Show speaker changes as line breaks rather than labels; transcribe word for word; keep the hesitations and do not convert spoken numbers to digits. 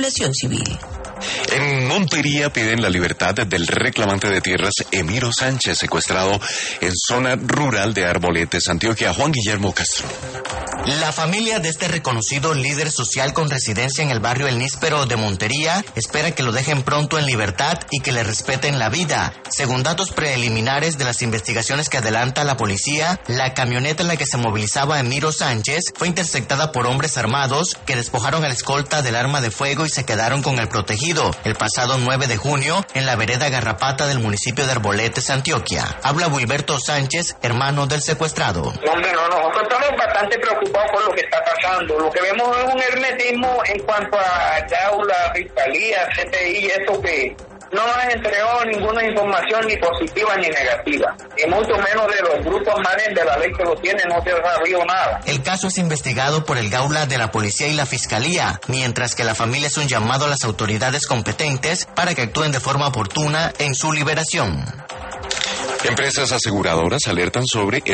población civil.
En Montería piden la libertad del reclamante de tierras Emiro Sánchez, secuestrado en zona rural de Arboletes, Antioquia. Juan Guillermo Castro.
La familia de este reconocido líder social con residencia en el barrio El Níspero de Montería espera que lo dejen pronto en libertad y que le respeten la vida. Según datos preliminares de las investigaciones que adelanta la policía, la camioneta en la que se movilizaba Emiro Sánchez fue interceptada por hombres armados que despojaron al escolta del arma de fuego y se quedaron con el protegido el pasado nueve de junio en la vereda Garrapata del municipio de Arboletes, Antioquia. Habla Wilberto Sánchez, hermano del secuestrado.
No, hombre, no, nosotros estamos bastante preocupados por lo que está pasando. Lo que vemos es un hermetismo en cuanto a Yaula, Fiscalía, C T I, eso que no nos entregó ninguna información ni positiva ni negativa, y mucho menos de los grupos manes de la ley que lo tienen, no se ha sabido nada.
El caso es investigado por el Gaula de la Policía y la Fiscalía, mientras que la familia es un llamado a las autoridades competentes para que actúen de forma oportuna en su liberación.
Empresas aseguradoras alertan sobre